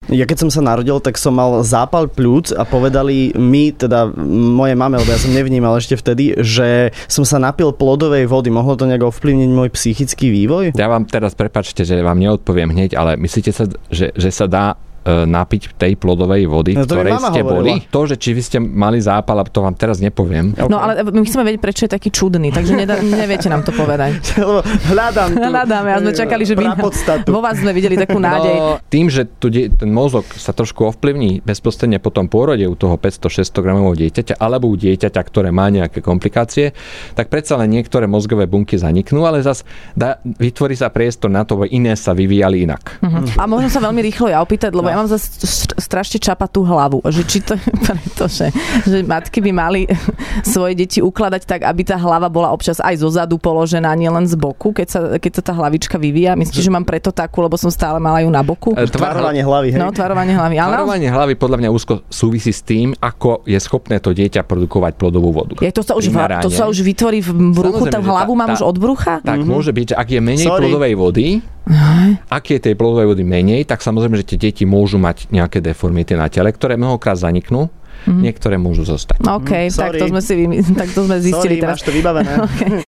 Ja keď som sa narodil, tak som mal zápal pľúc a povedali mi, teda moje mame, lebo ja som nevnímal ešte vtedy, že som sa napil plodovej vody. Mohlo to nejak ovplyvniť môj psychický vývoj? Ja vám teraz prepáčte, že vám neodpoviem hneď, ale myslíte sa, že sa dá napiť tej plodovej vody, v ktorej ste boli? To, že či vy ste mali zápal, to vám teraz nepoviem. Okay. No ale my chceme vedieť, prečo je taký čudný, takže neviete nám to povedať. Hľadáme a sme čakali, že vo vás sme videli takú nádej. No, tým, že ten mozog sa trošku ovplyvní bezprostredne po tom pôrode u toho 500-600 gramového dieťaťa alebo u dieťaťa, ktoré má nejaké komplikácie, tak predsa len niektoré mozgové bunky zaniknú, ale zas vytvorí sa priestor na to, aby iné sa vyvíjali inak. A možno sa veľmi rýchlo opýtať, lebo ja mám strašne čapatú hlavu. Že či to je preto, že matky by mali svoje deti ukladať tak, aby tá hlava bola občas aj zozadu položená, nielen z boku, keď sa tá hlavička vyvíja. Myslíte, že mám preto takú, lebo som stále mala ju na boku? Tvarovanie hlavy, hej? No, tvarovanie hlavy. Tvarovanie hlavy podľa mňa úzko súvisí s tým, ako je schopné to dieťa produkovať plodovú vodu. To sa už vytvorí v bruchu, tá hlavu mám už od brucha? Tak môže byť, že ak je menej plodovej vody, ak je tej plodovej vody menej, tak samozrejme, že tie deti môžu mať nejaké deformity na tele, ktoré mnohokrát zaniknú, niektoré môžu zostať. OK, tak to sme zistili teraz. Máš to vybavené. Okay.